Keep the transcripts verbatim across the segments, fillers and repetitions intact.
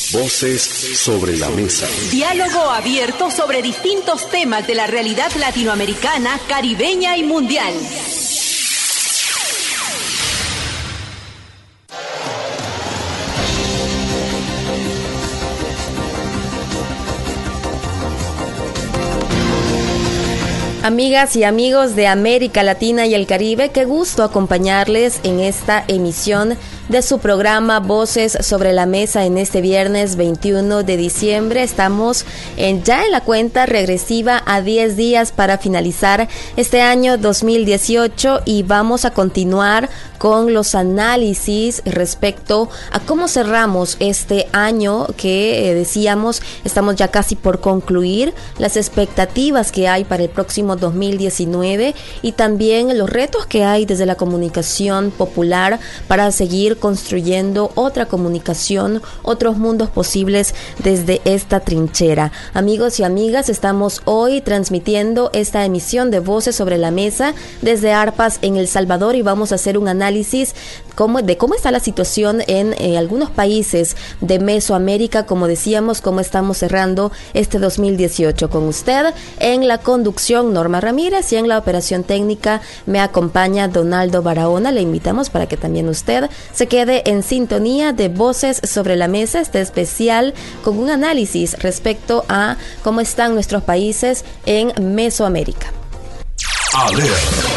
Voces sobre la mesa. Diálogo abierto sobre distintos temas de la realidad latinoamericana, caribeña y mundial. Amigas y amigos de América Latina y el Caribe, qué gusto acompañarles en esta emisión de su programa Voces sobre la Mesa en este viernes veintiuno de diciembre. Estamos en, ya en la cuenta regresiva a diez días para finalizar este año dos mil dieciocho y vamos a continuar con los análisis respecto a cómo cerramos este año que eh, decíamos estamos ya casi por concluir, las expectativas que hay para el próximo dos mil diecinueve y también los retos que hay desde la comunicación popular para seguir construyendo otra comunicación, otros mundos posibles desde esta trinchera. Amigos y amigas, estamos hoy transmitiendo esta emisión de Voces sobre la Mesa desde Arpas en El Salvador y vamos a hacer un análisis cómo, de cómo está la situación en eh, algunos países de Mesoamérica, como decíamos, cómo estamos cerrando este dos mil dieciocho. Con usted en la conducción Norma Ramírez y en la operación técnica me acompaña Donaldo Barahona. Le invitamos para que también usted se quede en sintonía de Voces sobre la Mesa, este especial con un análisis respecto a cómo están nuestros países en Mesoamérica. A ver.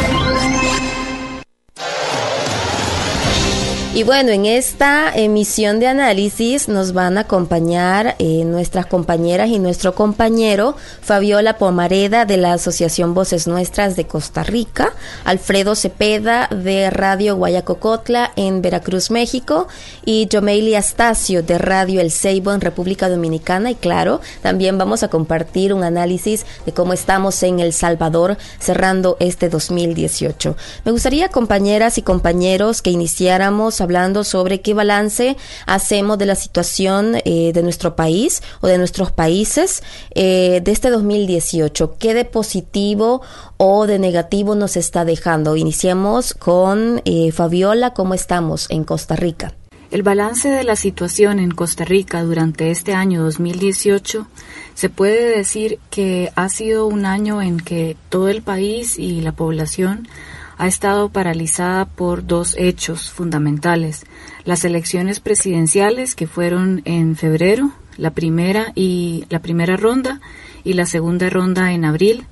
Y bueno, en esta emisión de análisis nos van a acompañar eh, nuestras compañeras y nuestro compañero Fabiola Pomareda de la Asociación Voces Nuestras de Costa Rica, Alfredo Cepeda de Radio Guayacocotla en Veracruz, México, y Yomeili Astacio de Radio El Ceibo en República Dominicana. Y claro, también vamos a compartir un análisis de cómo estamos en El Salvador cerrando este dos mil dieciocho. Me gustaría, compañeras y compañeros, que iniciáramos hablando sobre qué balance hacemos de la situación eh, de nuestro país o de nuestros países eh, de este dos mil dieciocho. ¿Qué de positivo o de negativo nos está dejando? Iniciemos con eh, Fabiola. ¿Cómo estamos en Costa Rica? El balance de la situación en Costa Rica durante este año dos mil dieciocho se puede decir que ha sido un año en que todo el país y la población ha estado paralizada por dos hechos fundamentales: las elecciones presidenciales que fueron en febrero, la primera y la primera ronda y la segunda ronda en abril,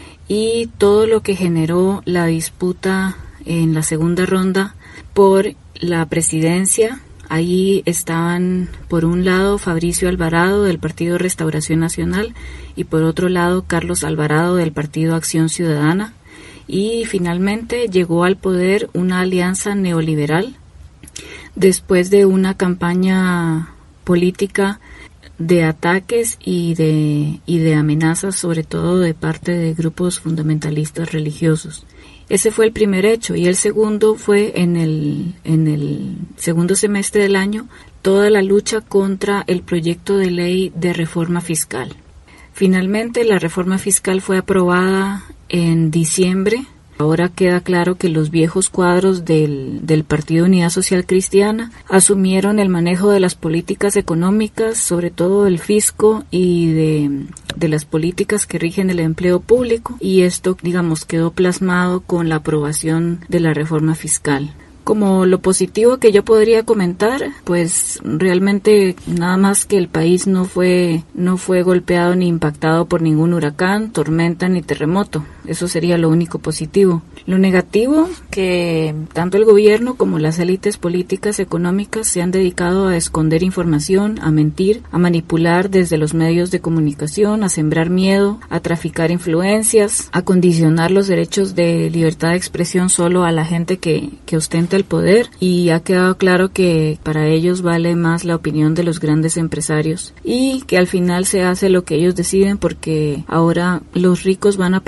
y todo lo que generó la disputa en la segunda ronda por la presidencia. Ahí estaban, por un lado, Fabricio Alvarado del Partido Restauración Nacional y por otro lado Carlos Alvarado del Partido Acción Ciudadana. Y finalmente llegó al poder una alianza neoliberal después de una campaña política de ataques y de, y de amenazas, sobre todo de parte de grupos fundamentalistas religiosos. Ese fue el primer hecho, y el segundo fue en el, en el segundo semestre del año, toda la lucha contra el proyecto de ley de reforma fiscal. Finalmente, la reforma fiscal fue aprobada en diciembre. Ahora queda claro que los viejos cuadros del, del Partido Unidad Social Cristiana asumieron el manejo de las políticas económicas, sobre todo del fisco y de, de las políticas que rigen el empleo público, y esto, digamos, quedó plasmado con la aprobación de la reforma fiscal. Como lo positivo que yo podría comentar, pues realmente nada más que el país no fue no fue golpeado ni impactado por ningún huracán, tormenta ni terremoto. Eso sería lo único positivo. Lo negativo, que tanto el gobierno como las élites políticas económicas se han dedicado a esconder información, a mentir, a manipular desde los medios de comunicación, a sembrar miedo, a traficar influencias, a condicionar los derechos de libertad de expresión solo a la gente que, que ostenta el poder, y ha quedado claro que para ellos vale más la opinión de los grandes empresarios y que al final se hace lo que ellos deciden, porque ahora los ricos van a pagar menos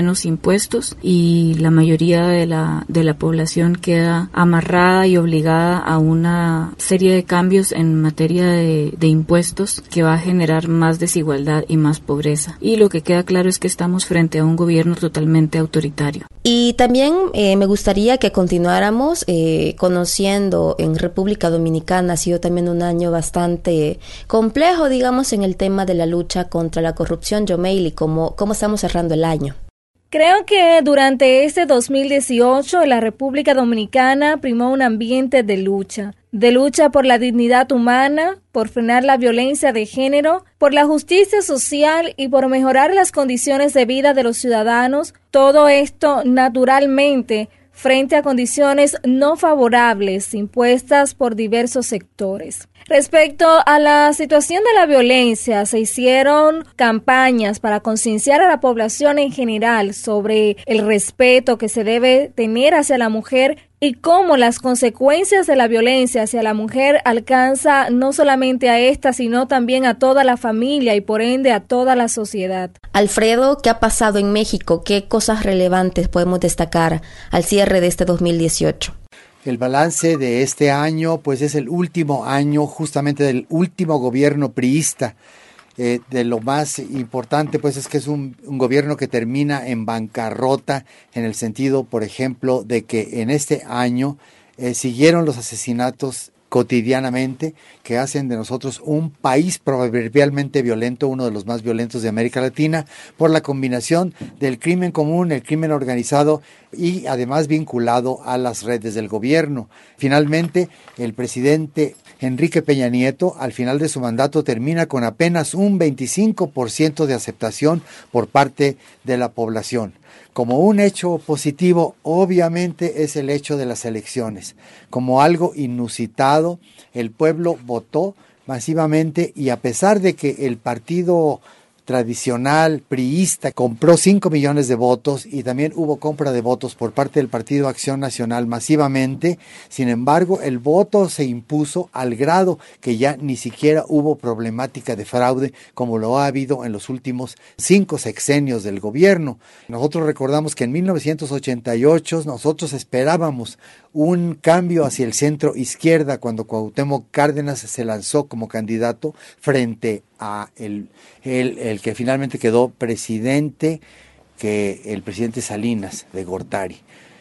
menos impuestos y la mayoría de la, de la población queda amarrada y obligada a una serie de cambios en materia de, de impuestos que va a generar más desigualdad y más pobreza. Y lo que queda claro es que estamos frente a un gobierno totalmente autoritario. Y también eh, me gustaría que continuáramos eh, conociendo en República Dominicana. Ha sido también un año bastante complejo, digamos, en el tema de la lucha contra la corrupción. Yomeili, ¿cómo, cómo estamos cerrando el año? Creo que durante este dos mil dieciocho en la República Dominicana primó un ambiente de lucha, de lucha por la dignidad humana, por frenar la violencia de género, por la justicia social y por mejorar las condiciones de vida de los ciudadanos. Todo esto naturalmente frente a condiciones no favorables impuestas por diversos sectores. Respecto a la situación de la violencia, se hicieron campañas para concienciar a la población en general sobre el respeto que se debe tener hacia la mujer y cómo las consecuencias de la violencia hacia la mujer alcanza no solamente a esta, sino también a toda la familia y por ende a toda la sociedad. Alfredo, ¿qué ha pasado en México? ¿Qué cosas relevantes podemos destacar al cierre de este dos mil dieciocho? El balance de este año, pues es el último año justamente del último gobierno priista. Eh, de lo más importante, pues es que es un, un gobierno que termina en bancarrota, en el sentido, por ejemplo, de que en este año eh, siguieron los asesinatos cotidianamente, que hacen de nosotros un país proverbialmente violento, uno de los más violentos de América Latina, por la combinación del crimen común, el crimen organizado y además vinculado a las redes del gobierno. Finalmente, el presidente Enrique Peña Nieto, al final de su mandato, termina con apenas un veinticinco por ciento de aceptación por parte de la población. Como un hecho positivo, obviamente, es el hecho de las elecciones. Como algo inusitado, el pueblo votó masivamente y a pesar de que el partido tradicional priista compró cinco millones de votos y también hubo compra de votos por parte del Partido Acción Nacional masivamente, sin embargo el voto se impuso al grado que ya ni siquiera hubo problemática de fraude como lo ha habido en los últimos cinco sexenios del gobierno. Nosotros recordamos que en mil novecientos ochenta y ocho nosotros esperábamos un cambio hacia el centro izquierda cuando Cuauhtémoc Cárdenas se lanzó como candidato frente a el, el, el que finalmente quedó presidente, que el presidente Salinas de Gortari.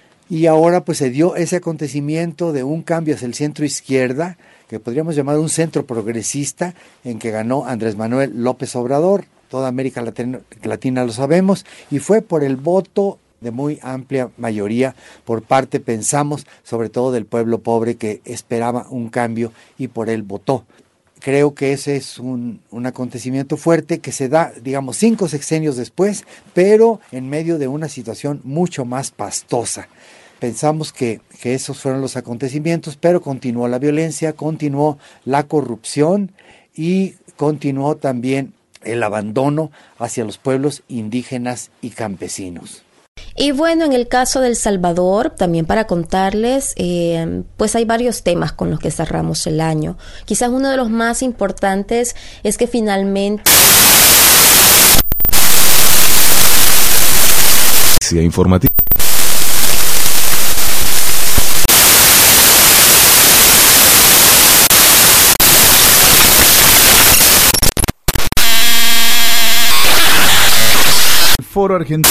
Y ahora pues se dio ese acontecimiento de un cambio hacia el centro izquierda, que podríamos llamar un centro progresista, en que ganó Andrés Manuel López Obrador. Toda América Latina, Latina lo sabemos, y fue por el voto de muy amplia mayoría por parte, pensamos, sobre todo del pueblo pobre que esperaba un cambio y por él votó. Creo que ese es un, un acontecimiento fuerte que se da, digamos, cinco sexenios después, pero en medio de una situación mucho más pastosa. Pensamos que, que esos fueron los acontecimientos, pero continuó la violencia, continuó la corrupción y continuó también el abandono hacia los pueblos indígenas y campesinos. Y bueno, en el caso de El Salvador, también para contarles, eh, pues hay varios temas con los que cerramos el año. Quizás uno de los más importantes es que finalmente... Informativa. Foro Argentino.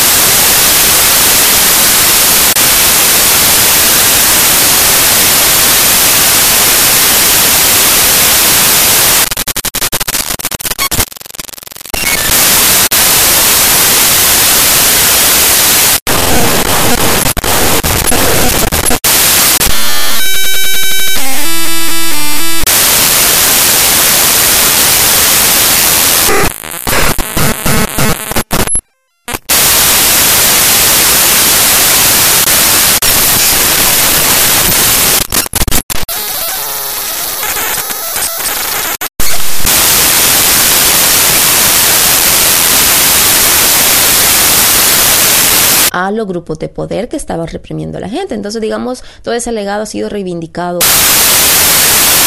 a los grupos de poder que estaban reprimiendo a la gente. Entonces, digamos, todo ese legado ha sido reivindicado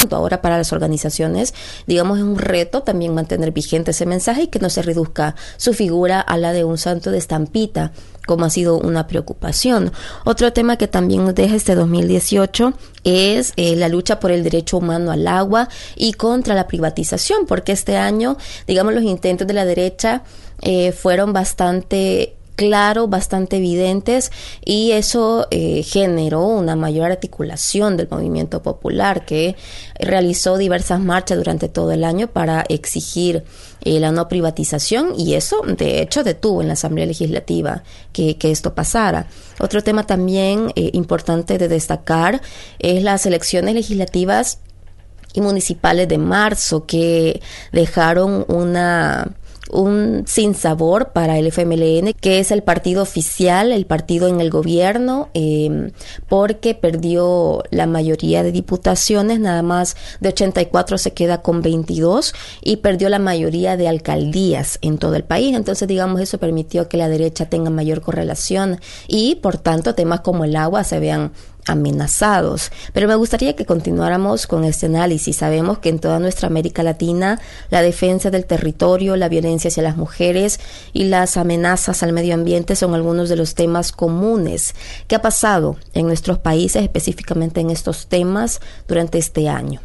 Ahora para las organizaciones, digamos, es un reto también mantener vigente ese mensaje y que no se reduzca su figura a la de un santo de estampita, como ha sido una preocupación. Otro tema que también nos deja este dos mil dieciocho es eh, la lucha por el derecho humano al agua y contra la privatización, porque este año, digamos, los intentos de la derecha eh, fueron bastante claros, bastante evidentes, y eso eh, generó una mayor articulación del movimiento popular, que realizó diversas marchas durante todo el año para exigir eh, la no privatización, y eso de hecho detuvo en la Asamblea Legislativa que, que esto pasara. Otro tema también eh, importante de destacar es las elecciones legislativas y municipales de marzo, que dejaron una un sinsabor para el F M L N, que es el partido oficial, el partido en el gobierno, eh, porque perdió la mayoría de diputaciones, nada más de ochenta y cuatro se queda con veintidós, y perdió la mayoría de alcaldías en todo el país. Entonces, digamos, eso permitió que la derecha tenga mayor correlación y, por tanto, temas como el agua se vean amenazados. Pero me gustaría que continuáramos con este análisis. Sabemos que en toda nuestra América Latina la defensa del territorio, la violencia hacia las mujeres y las amenazas al medio ambiente son algunos de los temas comunes. ¿Qué ha pasado en nuestros países, específicamente en estos temas, durante este año?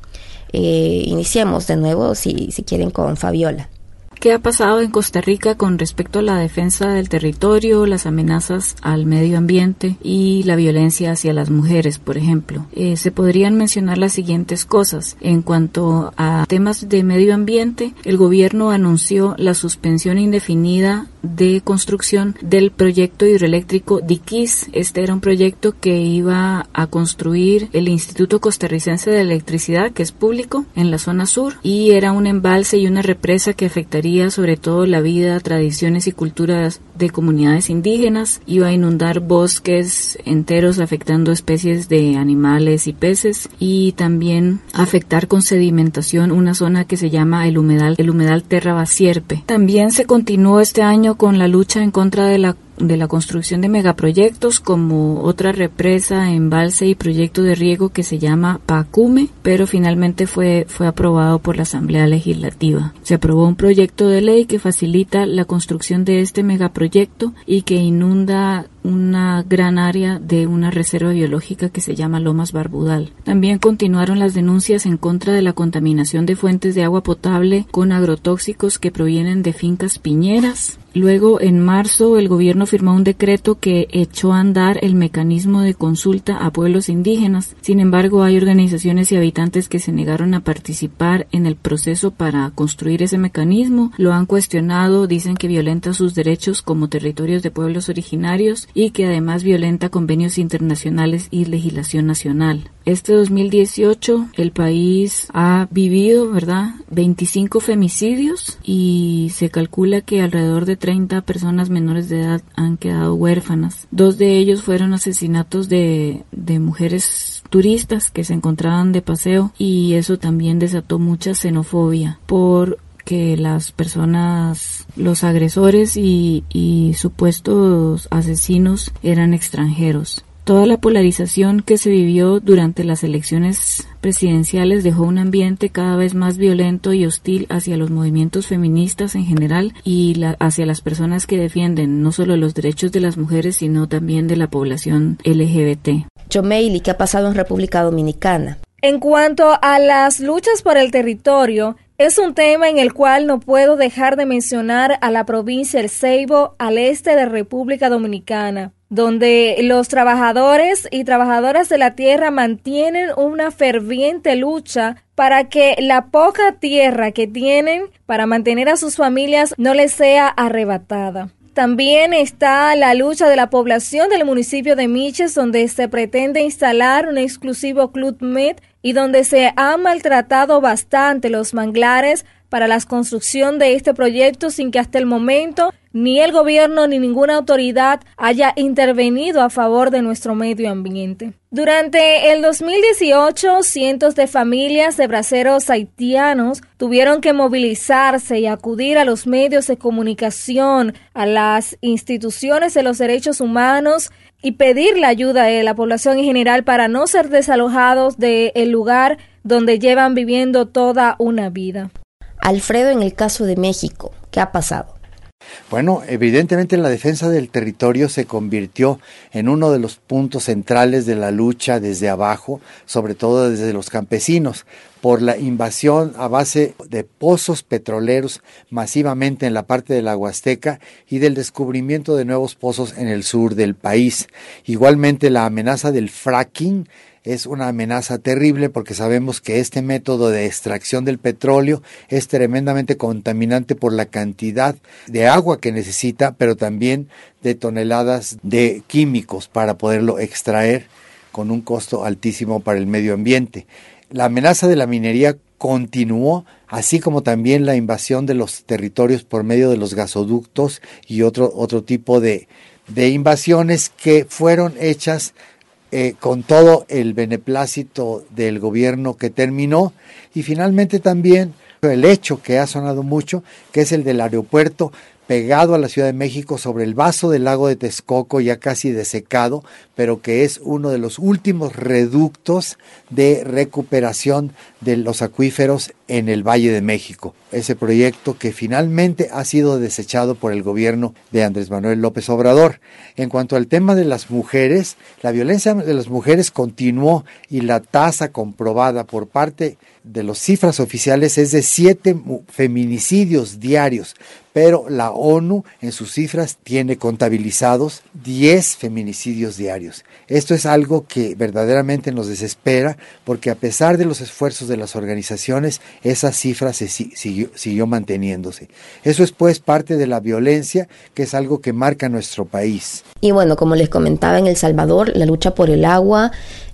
Eh, iniciemos de nuevo, si, si quieren, con Fabiola. ¿Qué ha pasado en Costa Rica con respecto a la defensa del territorio, las amenazas al medio ambiente y la violencia hacia las mujeres, por ejemplo? Eh, se podrían mencionar las siguientes cosas. En cuanto a temas de medio ambiente, el gobierno anunció la suspensión indefinida de construcción del proyecto hidroeléctrico Diquís. Este era un proyecto que iba a construir el Instituto Costarricense de Electricidad, que es público, en la zona sur, y era un embalse y una represa que afectaría sobre todo la vida, tradiciones y culturas de comunidades indígenas. Iba a inundar bosques enteros, afectando especies de animales y peces, y también afectar con sedimentación una zona que se llama el humedal, el humedal Terra Basierpe. También se continuó este año con la lucha en contra de la de la construcción de megaproyectos, como otra represa, embalse y proyecto de riego que se llama Pacume, pero finalmente fue, fue aprobado por la Asamblea Legislativa. Se aprobó un proyecto de ley que facilita la construcción de este megaproyecto y que inunda una gran área de una reserva biológica que se llama Lomas Barbudal. También continuaron las denuncias en contra de la contaminación de fuentes de agua potable con agrotóxicos que provienen de fincas piñeras. Luego, en marzo, el gobierno firmó un decreto que echó a andar el mecanismo de consulta a pueblos indígenas. Sin embargo, hay organizaciones y habitantes que se negaron a participar en el proceso para construir ese mecanismo. Lo han cuestionado, dicen que violenta sus derechos como territorios de pueblos originarios y que además violenta convenios internacionales y legislación nacional. Este dos mil dieciocho el país ha vivido, ¿verdad?, veinticinco femicidios, y se calcula que alrededor de treinta personas menores de edad han quedado huérfanas. Dos de ellos fueron asesinatos de, de mujeres turistas que se encontraban de paseo, y eso también desató mucha xenofobia por que las personas, los agresores y, y supuestos asesinos eran extranjeros. Toda la polarización que se vivió durante las elecciones presidenciales dejó un ambiente cada vez más violento y hostil hacia los movimientos feministas en general y la, hacia las personas que defienden no solo los derechos de las mujeres, sino también de la población L G B T. Yomeili, ¿qué ha pasado en República Dominicana? En cuanto a las luchas por el territorio, es un tema en el cual no puedo dejar de mencionar a la provincia El Ceibo, al este de República Dominicana, donde los trabajadores y trabajadoras de la tierra mantienen una ferviente lucha para que la poca tierra que tienen para mantener a sus familias no les sea arrebatada. También está la lucha de la población del municipio de Miches, donde se pretende instalar un exclusivo Club Med y donde se han maltratado bastante los manglares para la construcción de este proyecto, sin que hasta el momento ni el gobierno ni ninguna autoridad haya intervenido a favor de nuestro medio ambiente. Durante el dos mil dieciocho, cientos de familias de braceros haitianos tuvieron que movilizarse y acudir a los medios de comunicación, a las instituciones de los derechos humanos y pedir la ayuda de la población en general para no ser desalojados del lugar donde llevan viviendo toda una vida. Alfredo, en el caso de México, ¿qué ha pasado? Bueno, evidentemente la defensa del territorio se convirtió en uno de los puntos centrales de la lucha desde abajo, sobre todo desde los campesinos, por la invasión a base de pozos petroleros masivamente en la parte de la Huasteca y del descubrimiento de nuevos pozos en el sur del país. Igualmente la amenaza del fracking es una amenaza terrible porque sabemos que este método de extracción del petróleo es tremendamente contaminante por la cantidad de agua que necesita, pero también de toneladas de químicos para poderlo extraer con un costo altísimo para el medio ambiente. La amenaza de la minería continuó, así como también la invasión de los territorios por medio de los gasoductos y otro, otro tipo de, de invasiones que fueron hechas Eh, con todo el beneplácito del gobierno que terminó, y finalmente también el hecho que ha sonado mucho, que es el del aeropuerto pegado a la Ciudad de México sobre el vaso del lago de Texcoco, ya casi desecado, pero que es uno de los últimos reductos de recuperación de los acuíferos en el Valle de México. Ese proyecto que finalmente ha sido desechado por el gobierno de Andrés Manuel López Obrador. En cuanto al tema de las mujeres, la violencia de las mujeres continuó y la tasa comprobada por parte de las cifras oficiales es de siete feminicidios diarios, pero la ONU en sus cifras tiene contabilizados diez feminicidios diarios. Esto es algo que verdaderamente nos desespera, porque a pesar de los esfuerzos de las organizaciones, esa cifra se siguió, siguió manteniéndose. Eso es pues parte de la violencia, que es algo que marca nuestro país. Y bueno, como les comentaba, en El Salvador, la lucha por el agua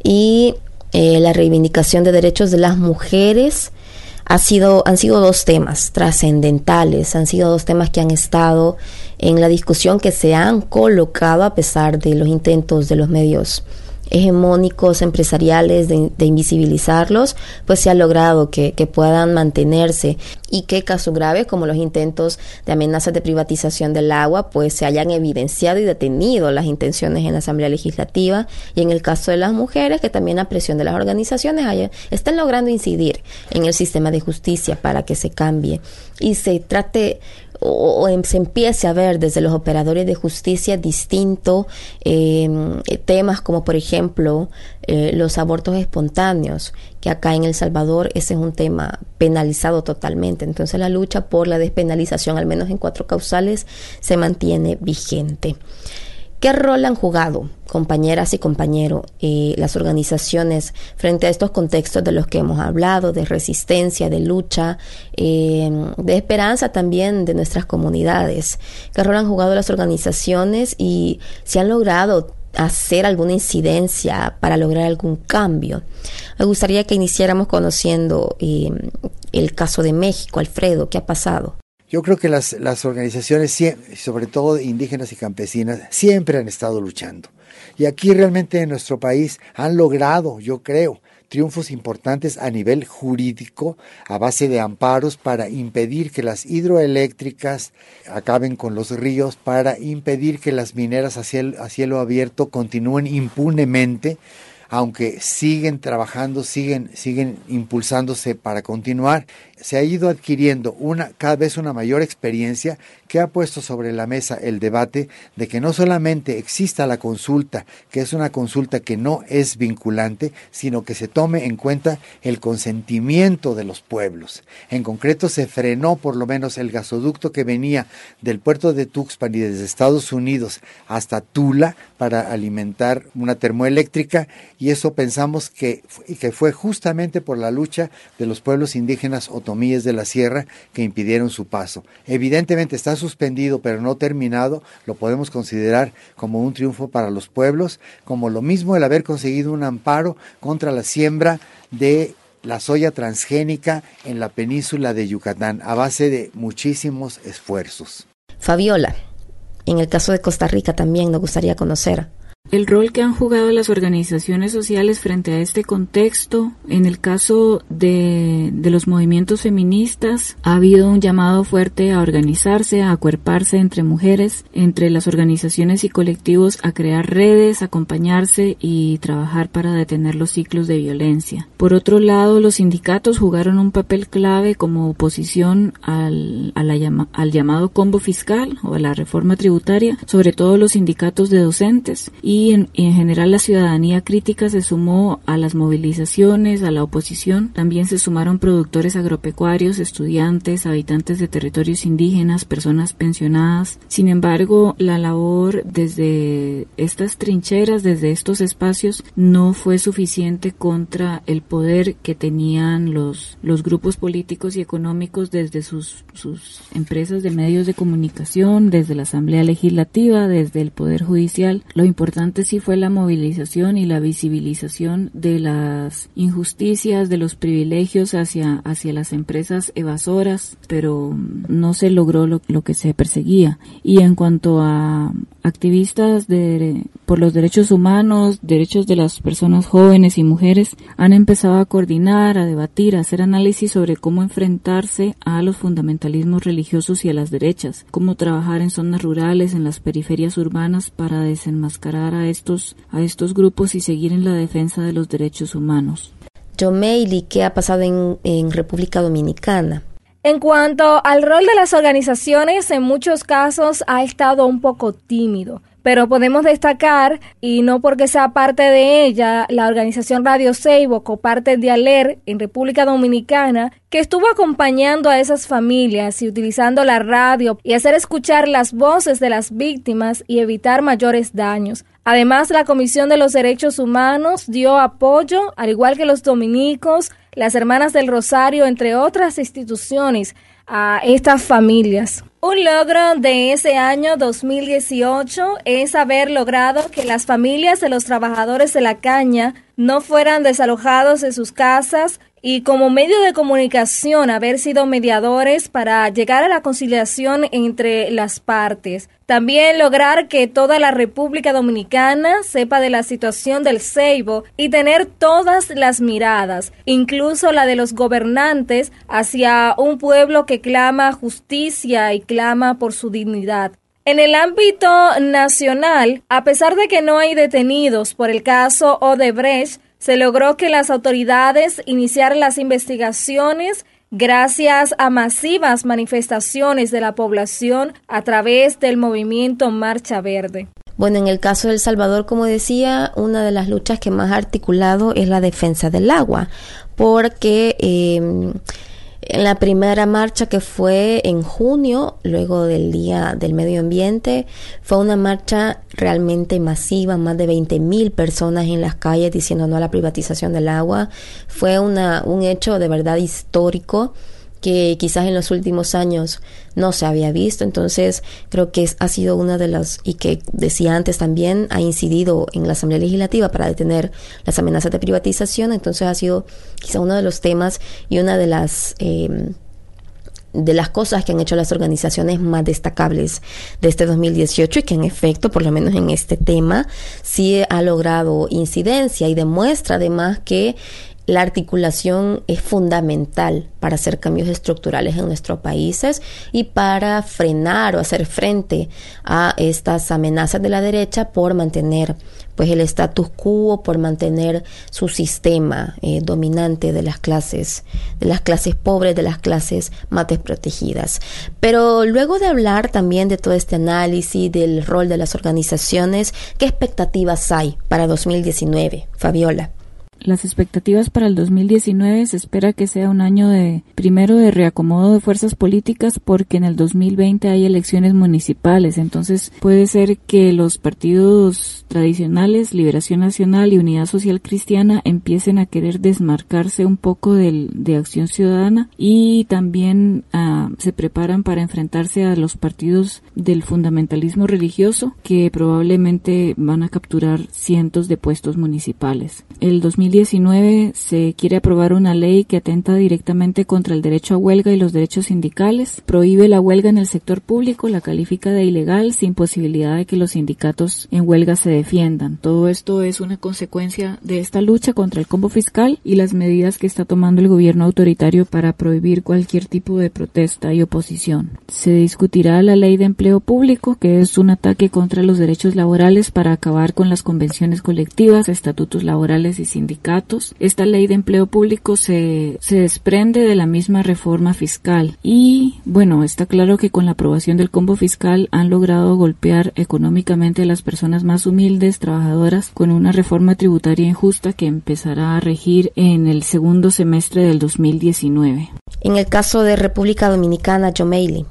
y eh, la reivindicación de derechos de las mujeres Ha sido, han sido dos temas trascendentales, han sido dos temas que han estado en la discusión, que se han colocado a pesar de los intentos de los medios hegemónicos, empresariales, de, de invisibilizarlos, pues se ha logrado que, que puedan mantenerse, y que casos graves como los intentos de amenazas de privatización del agua pues se hayan evidenciado y detenido las intenciones en la Asamblea Legislativa, y en el caso de las mujeres, que también a presión de las organizaciones haya, están logrando incidir en el sistema de justicia para que se cambie y se trate o, o se empiece a ver desde los operadores de justicia distinto eh, temas como por ejemplo eh, los abortos espontáneos, que acá en El Salvador ese es un tema penalizado totalmente. Entonces la lucha por la despenalización, al menos en cuatro causales, se mantiene vigente. ¿Qué rol han jugado, compañeras y compañeros, eh, las organizaciones frente a estos contextos de los que hemos hablado, de resistencia, de lucha, eh, de esperanza también de nuestras comunidades? ¿Qué rol han jugado las organizaciones y si han logrado hacer alguna incidencia para lograr algún cambio? Me gustaría que iniciáramos conociendo eh, el caso de México. Alfredo, ¿qué ha pasado? Yo creo que las, las organizaciones, sobre todo indígenas y campesinas, siempre han estado luchando. Y aquí realmente en nuestro país han logrado, yo creo, triunfos importantes a nivel jurídico, a base de amparos para impedir que las hidroeléctricas acaben con los ríos, para impedir que las mineras a cielo, a cielo abierto continúen impunemente, aunque siguen trabajando, siguen, siguen impulsándose para continuar. Se ha ido adquiriendo una, cada vez una mayor experiencia que ha puesto sobre la mesa el debate de que no solamente exista la consulta, que es una consulta que no es vinculante, sino que se tome en cuenta el consentimiento de los pueblos. En concreto, se frenó por lo menos el gasoducto que venía del puerto de Tuxpan y desde Estados Unidos hasta Tula para alimentar una termoeléctrica, y eso pensamos que, que fue justamente por la lucha de los pueblos indígenas otomíes de la sierra que impidieron su paso. Evidentemente está suspendido pero no terminado, lo podemos considerar como un triunfo para los pueblos, como lo mismo el haber conseguido un amparo contra la siembra de la soya transgénica en la península de Yucatán, a base de muchísimos esfuerzos. Fabiola, en el caso de Costa Rica también nos gustaría conocer. El rol que han jugado las organizaciones sociales frente a este contexto, en el caso de, de los movimientos feministas, ha habido un llamado fuerte a organizarse, a acuerparse entre mujeres, entre las organizaciones y colectivos, a crear redes, acompañarse y trabajar para detener los ciclos de violencia. Por otro lado, los sindicatos jugaron un papel clave como oposición al, a la llama, al llamado combo fiscal o a la reforma tributaria, sobre todo los sindicatos de docentes, y Y en, y en general la ciudadanía crítica se sumó a las movilizaciones, a la oposición. También se sumaron productores agropecuarios, estudiantes, habitantes de territorios indígenas, personas pensionadas. Sin embargo, la labor desde estas trincheras, desde estos espacios, no fue suficiente contra el poder que tenían los, los grupos políticos y económicos desde sus, sus empresas de medios de comunicación, desde la Asamblea Legislativa, desde el Poder Judicial. Lo importante sí fue la movilización y la visibilización de las injusticias, de los privilegios hacia, hacia las empresas evasoras, pero no se logró lo, lo que se perseguía. Y en cuanto a activistas de, por los derechos humanos, derechos de las personas jóvenes y mujeres, han empezado a coordinar, a debatir, a hacer análisis sobre cómo enfrentarse a los fundamentalismos religiosos y a las derechas, cómo trabajar en zonas rurales, en las periferias urbanas para desenmascarar a estos, a estos grupos y seguir en la defensa de los derechos humanos. Yomeili, ¿qué ha pasado en, en República Dominicana? En cuanto al rol de las organizaciones, en muchos casos ha estado un poco tímido, pero podemos destacar, y no porque sea parte de ella, la organización Radio Seibo, coparte de ALER en República Dominicana, que estuvo acompañando a esas familias y utilizando la radio y hacer escuchar las voces de las víctimas y evitar mayores daños. Además, la Comisión de los Derechos Humanos dio apoyo, al igual que los dominicos, las Hermanas del Rosario, entre otras instituciones, a estas familias. Un logro de ese año dos mil dieciocho es haber logrado que las familias de los trabajadores de la caña no fueran desalojados de sus casas y como medio de comunicación haber sido mediadores para llegar a la conciliación entre las partes. También lograr que toda la República Dominicana sepa de la situación del Seibo y tener todas las miradas, incluso la de los gobernantes, hacia un pueblo que clama justicia y clama por su dignidad. En el ámbito nacional, a pesar de que no hay detenidos por el caso Odebrecht, se logró que las autoridades iniciaran las investigaciones gracias a masivas manifestaciones de la población a través del movimiento Marcha Verde. Bueno, en el caso de El Salvador, como decía, una de las luchas que más ha articulado es la defensa del agua, porque eh, en la primera marcha, que fue en junio, luego del Día del Medio Ambiente, fue una marcha realmente masiva, más de veinte mil personas en las calles diciendo no a la privatización del agua. Fue una, un hecho de verdad histórico que quizás en los últimos años no se había visto. Entonces creo que es, ha sido una de las, y que decía antes también, ha incidido en la Asamblea Legislativa para detener las amenazas de privatización. Entonces ha sido quizá uno de los temas y una de las eh, de las cosas que han hecho las organizaciones más destacables de este dos mil dieciocho, y que en efecto, por lo menos en este tema, sí ha logrado incidencia y demuestra además que la articulación es fundamental para hacer cambios estructurales en nuestros países y para frenar o hacer frente a estas amenazas de la derecha por mantener pues el status quo, por mantener su sistema eh, dominante de las clases, de las clases pobres, de las clases más desprotegidas. Pero luego de hablar también de todo este análisis del rol de las organizaciones, ¿qué expectativas hay para dos mil diecinueve, Fabiola? Las expectativas para el dos mil diecinueve se espera que sea un año de, primero, de reacomodo de fuerzas políticas, porque en el dos mil veinte hay elecciones municipales. Entonces puede ser que los partidos tradicionales, Liberación Nacional y Unidad Social Cristiana, empiecen a querer desmarcarse un poco del, de Acción Ciudadana, y también uh, se preparan para enfrentarse a los partidos del fundamentalismo religioso, que probablemente van a capturar cientos de puestos municipales. El dos mil diecinueve se quiere aprobar una ley que atenta directamente contra el derecho a huelga y los derechos sindicales, prohíbe la huelga en el sector público, la califica de ilegal sin posibilidad de que los sindicatos en huelga se defiendan. Todo esto es una consecuencia de esta lucha contra el combo fiscal y las medidas que está tomando el gobierno autoritario para prohibir cualquier tipo de protesta y oposición. Se discutirá la ley de empleo público, que es un ataque contra los derechos laborales para acabar con las convenciones colectivas, estatutos laborales y sindicatos. Esta ley de empleo público se, se desprende de la misma reforma fiscal y, bueno, está claro que con la aprobación del combo fiscal han logrado golpear económicamente a las personas más humildes, trabajadoras, con una reforma tributaria injusta que empezará a regir en el segundo semestre del dos mil diecinueve. En el caso de República Dominicana, Yomeili.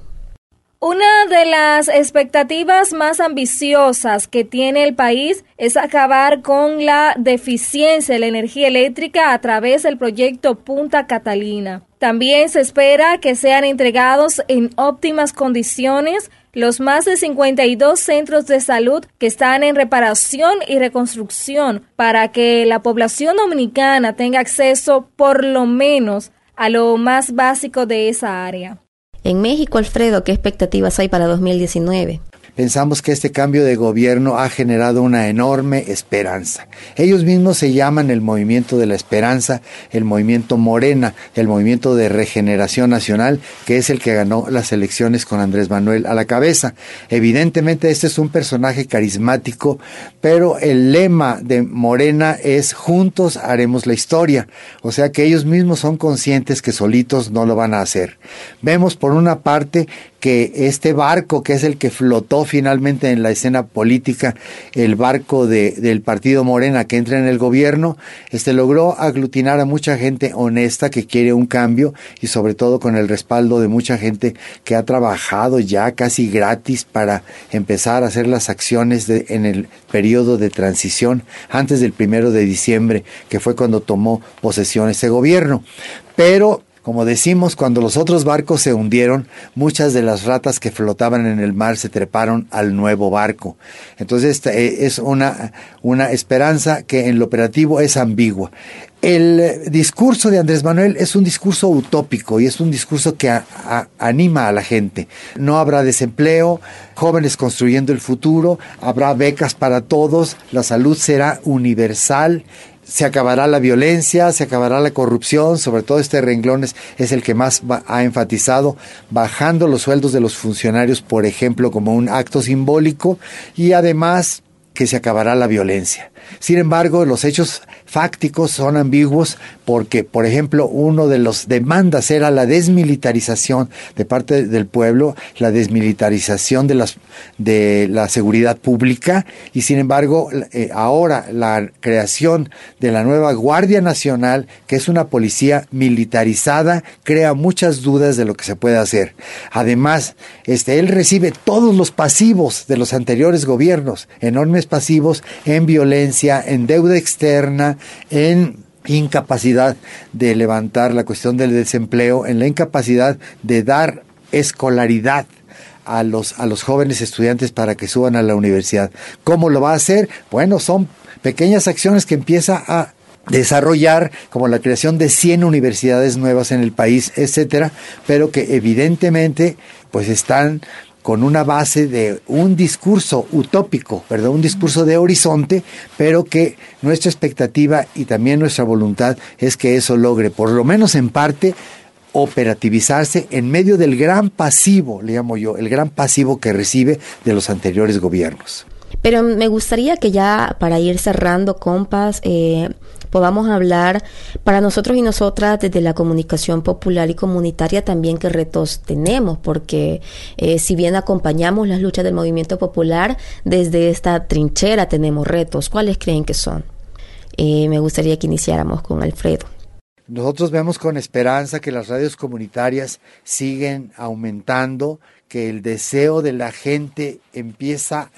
Una de las expectativas más ambiciosas que tiene el país es acabar con la deficiencia de la energía eléctrica a través del proyecto Punta Catalina. También se espera que sean entregados en óptimas condiciones los más de cincuenta y dos centros de salud que están en reparación y reconstrucción para que la población dominicana tenga acceso por lo menos a lo más básico de esa área. En México, Alfredo, ¿qué expectativas hay para dos mil diecinueve? Pensamos que este cambio de gobierno ha generado una enorme esperanza. Ellos mismos se llaman el Movimiento de la Esperanza, el Movimiento Morena, el Movimiento de Regeneración Nacional, que es el que ganó las elecciones con Andrés Manuel a la cabeza. Evidentemente este es un personaje carismático, pero el lema de Morena es "Juntos haremos la historia", o sea que ellos mismos son conscientes que solitos no lo van a hacer. Vemos por una parte que este barco, que es el que flotó finalmente en la escena política, el barco de, del partido Morena que entra en el gobierno, este logró aglutinar a mucha gente honesta que quiere un cambio y sobre todo con el respaldo de mucha gente que ha trabajado ya casi gratis para empezar a hacer las acciones de, en el periodo de transición antes del primero de diciembre, que fue cuando tomó posesión ese gobierno. Pero como decimos, cuando los otros barcos se hundieron, muchas de las ratas que flotaban en el mar se treparon al nuevo barco. Entonces es una, una esperanza que en lo operativo es ambigua. El discurso de Andrés Manuel es un discurso utópico y es un discurso que a, a, anima a la gente. No habrá desempleo, jóvenes construyendo el futuro, habrá becas para todos, la salud será universal. Se acabará la violencia, se acabará la corrupción, sobre todo este renglón es, es el que más va, ha enfatizado, bajando los sueldos de los funcionarios, por ejemplo, como un acto simbólico, y además que se acabará la violencia. Sin embargo, los hechos fácticos son ambiguos porque, por ejemplo, uno de los demandas era la desmilitarización de parte del pueblo, la desmilitarización de las de la seguridad pública y, sin embargo, eh, ahora la creación de la nueva Guardia Nacional, que es una policía militarizada, crea muchas dudas de lo que se puede hacer. Además, este, él recibe todos los pasivos de los anteriores gobiernos, enormes pasivos en violencia, en deuda externa, en incapacidad de levantar la cuestión del desempleo, en la incapacidad de dar escolaridad a los, a los jóvenes estudiantes para que suban a la universidad. ¿Cómo lo va a hacer? Bueno, son pequeñas acciones que empieza a desarrollar, como la creación de cien universidades nuevas en el país, etcétera, pero que evidentemente pues están con una base de un discurso utópico, perdón, un discurso de horizonte, pero que nuestra expectativa y también nuestra voluntad es que eso logre, por lo menos en parte, operativizarse en medio del gran pasivo, le llamo yo, el gran pasivo que recibe de los anteriores gobiernos. Pero me gustaría que ya para ir cerrando, compas, eh, podamos hablar para nosotros y nosotras desde la comunicación popular y comunitaria también qué retos tenemos, porque eh, si bien acompañamos las luchas del movimiento popular, desde esta trinchera tenemos retos. ¿Cuáles creen que son? Eh, me gustaría que iniciáramos con Alfredo. Nosotros vemos con esperanza que las radios comunitarias siguen aumentando, que el deseo de la gente empieza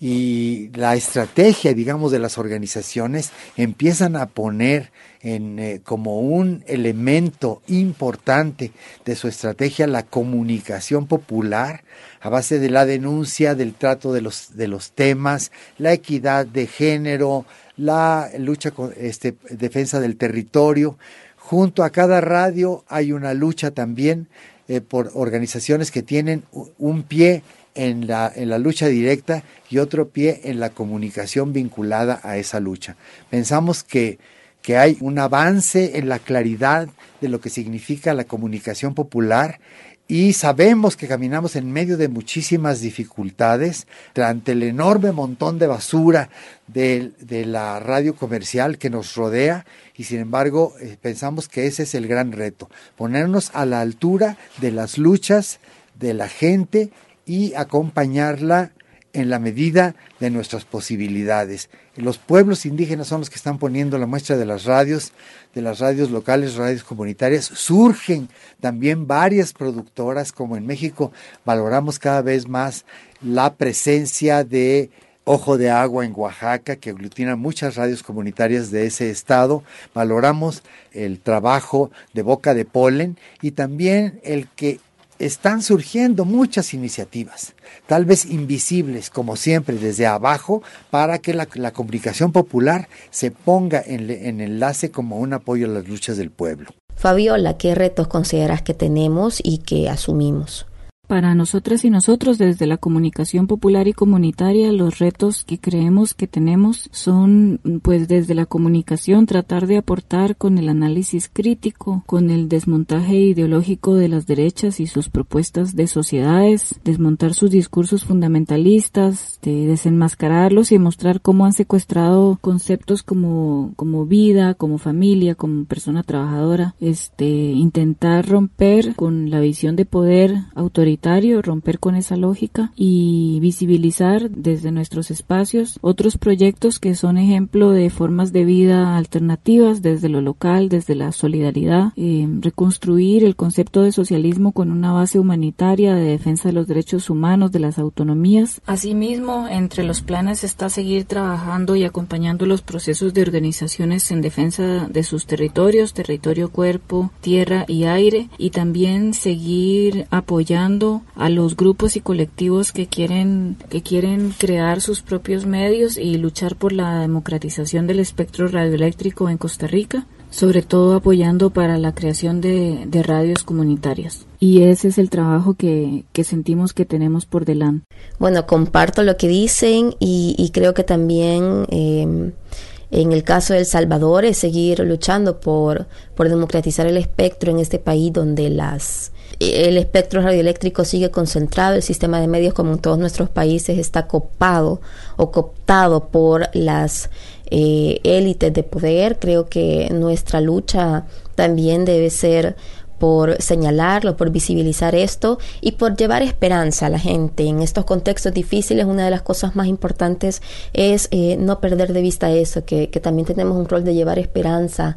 y la estrategia, digamos, de las organizaciones empiezan a poner en, eh, como un elemento importante de su estrategia la comunicación popular a base de la denuncia, del trato de los, de los temas, la equidad de género, la lucha con este, defensa del territorio. Junto a cada radio hay una lucha también eh, por organizaciones que tienen un pie en la, en la lucha directa y otro pie en la comunicación vinculada a esa lucha. Pensamos que, que hay un avance en la claridad de lo que significa la comunicación popular y sabemos que caminamos en medio de muchísimas dificultades ante el enorme montón de basura de, de la radio comercial que nos rodea y sin embargo eh, pensamos que ese es el gran reto, ponernos a la altura de las luchas de la gente y acompañarla en la medida de nuestras posibilidades. Los pueblos indígenas son los que están poniendo la muestra de las radios, de las radios locales, radios comunitarias. Surgen también varias productoras, como en México valoramos cada vez más la presencia de Ojo de Agua en Oaxaca, que aglutina muchas radios comunitarias de ese estado. Valoramos el trabajo de Boca de Polen y también el que están surgiendo muchas iniciativas, tal vez invisibles, como siempre, desde abajo, para que la, la comunicación popular se ponga en, en enlace como un apoyo a las luchas del pueblo. Fabiola, ¿qué retos consideras que tenemos y que asumimos? Para nosotras y nosotros, desde la comunicación popular y comunitaria, los retos que creemos que tenemos son, pues, desde la comunicación, tratar de aportar con el análisis crítico, con el desmontaje ideológico de las derechas y sus propuestas de sociedades, desmontar sus discursos fundamentalistas, de desenmascararlos y mostrar cómo han secuestrado conceptos como, como vida, como familia, como persona trabajadora, este, intentar romper con la visión de poder autoritario, romper con esa lógica y visibilizar desde nuestros espacios otros proyectos que son ejemplo de formas de vida alternativas desde lo local, desde la solidaridad, eh, reconstruir el concepto de socialismo con una base humanitaria de defensa de los derechos humanos, de las autonomías. Asimismo, entre los planes está seguir trabajando y acompañando los procesos de organizaciones en defensa de sus territorios, territorio, cuerpo, tierra y aire, y también seguir apoyando a los grupos y colectivos que quieren que quieren crear sus propios medios y luchar por la democratización del espectro radioeléctrico en Costa Rica, sobre todo apoyando para la creación de, de radios comunitarias. Y ese es el trabajo que, que sentimos que tenemos por delante. Bueno, comparto lo que dicen y, y creo que también eh, en el caso de El Salvador es seguir luchando por, por democratizar el espectro en este país donde las el espectro radioeléctrico sigue concentrado, el sistema de medios como en todos nuestros países está copado o cooptado por las eh, élites de poder. Creo que nuestra lucha también debe ser por señalarlo, por visibilizar esto y por llevar esperanza a la gente. En estos contextos difíciles, una de las cosas más importantes es eh, no perder de vista eso, que, que también tenemos un rol de llevar esperanza,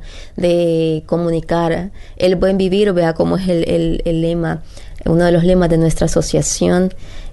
de comunicar el buen vivir, vea cómo es el, el, el lema, uno de los lemas de nuestra asociación.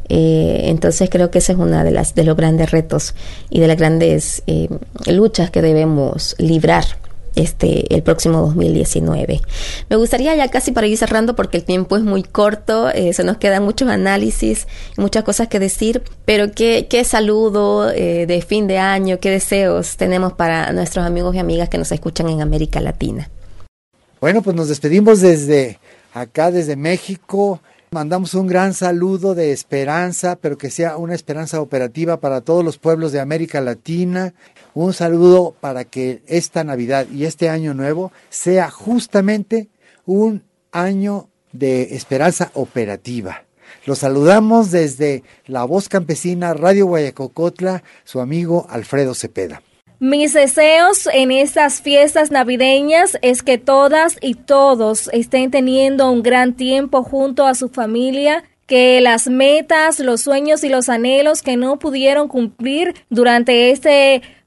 Eh, entonces creo que ese es uno de, las, de los grandes retos y de las grandes eh, luchas que debemos librar este el próximo dos mil diecinueve. Me gustaría ya casi para ir cerrando porque el tiempo es muy corto, eh, se nos quedan muchos análisis, muchas cosas que decir, pero qué, qué saludo eh, de fin de año, qué deseos tenemos para nuestros amigos y amigas que nos escuchan en América Latina. Bueno, pues nos despedimos desde acá, desde México. Mandamos un gran saludo de esperanza, pero que sea una esperanza operativa para todos los pueblos de América Latina. Un saludo para que esta Navidad y este Año Nuevo sea justamente un año de esperanza operativa. Los saludamos desde La Voz Campesina, Radio Guayacocotla, su amigo Alfredo Cepeda. Mis deseos en estas fiestas navideñas es que todas y todos estén teniendo un gran tiempo junto a su familia, que las metas, los sueños y los anhelos que no pudieron cumplir durante este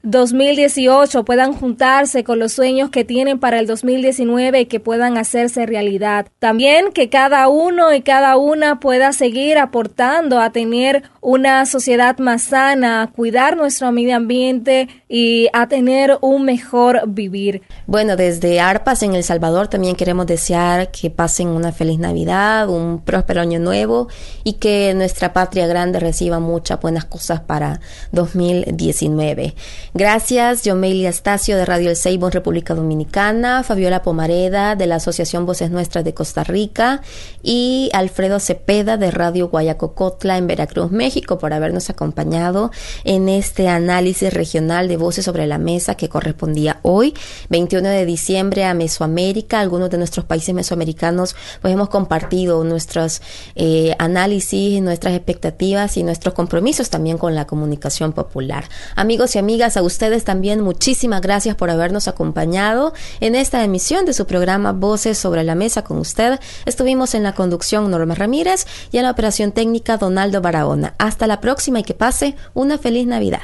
dos mil dieciocho puedan juntarse con los sueños que tienen para el dos mil diecinueve y que puedan hacerse realidad. También que cada uno y cada una pueda seguir aportando a tener una sociedad más sana, a cuidar nuestro medio ambiente y a tener un mejor vivir. Bueno, desde ARPAS en El Salvador también queremos desear que pasen una feliz Navidad, un próspero año nuevo y que nuestra patria grande reciba muchas buenas cosas para dos mil diecinueve. Gracias, Yomelia Estacio de Radio El Seibo en República Dominicana, Fabiola Pomareda de la Asociación Voces Nuestras de Costa Rica y Alfredo Cepeda de Radio Guayacocotla en Veracruz, México, por habernos acompañado en este análisis regional de Voces sobre la Mesa que correspondía hoy, veintiuno de diciembre, a Mesoamérica. Algunos de nuestros países mesoamericanos pues hemos compartido nuestros eh, análisis, nuestras expectativas y nuestros compromisos también con la comunicación popular. Amigos y amigas, a ustedes también muchísimas gracias por habernos acompañado en esta emisión de su programa Voces sobre la Mesa con usted. Estuvimos en la conducción Norma Ramírez y en la operación técnica Donaldo Barahona. Hasta la próxima y que pase una feliz Navidad.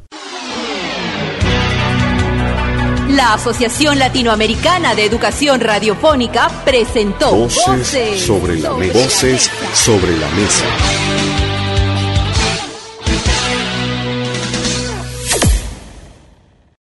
La Asociación Latinoamericana de Educación Radiofónica presentó Voces sobre la Mesa. Voces sobre la Mesa.